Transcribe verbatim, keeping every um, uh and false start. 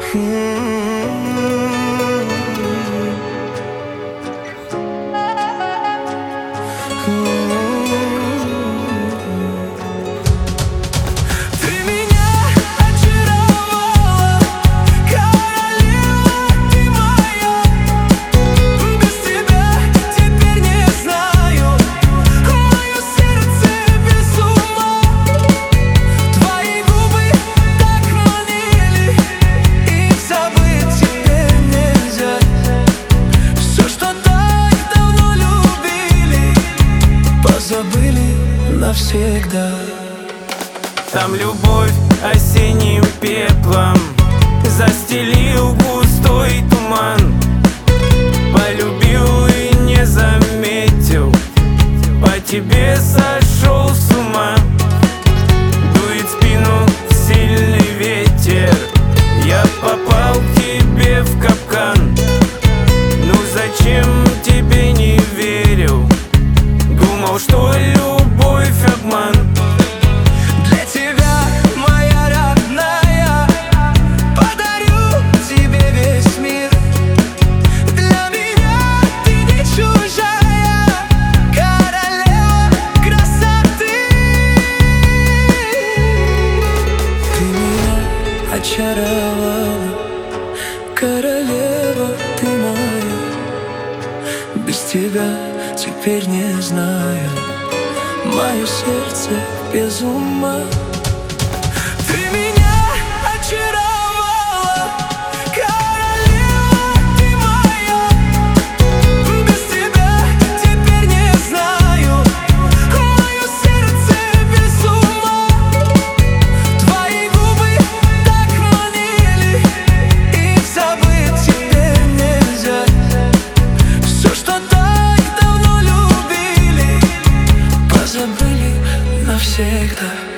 Забыли навсегда. Там любовь осенним пеплом застелил густой туман. Полюбил и не заметил, по тебе сошел с ума. Дует в спину сильный ветер, я попал к тебе в капкан. Ну зачем тебе не верил? Думал, что любовь обман. Для тебя, моя родная, подарю тебе весь мир. Для меня ты не чужая, королева красоты. Ты меня очаровала, королева ты моя. Без тебя теперь не знаю, мое сердце без ума. Ты меня очаровала, королева ты моя. Без тебя теперь не знаю, мое сердце без ума. Твои губы так манили, их забыть теперь нельзя. Все, что так давно любили, позабыли навсегда.